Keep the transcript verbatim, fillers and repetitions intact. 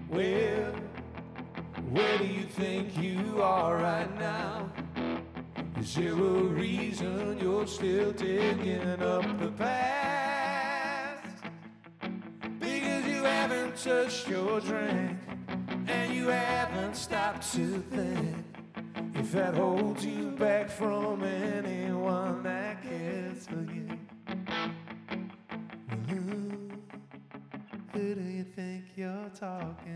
Well, where do you think you are right now? Is there a reason you're still digging up the past? Because you haven't touched your drink, and you haven't stopped to think if that holds you back from anyone that cares for you. Who, who do you think you're talking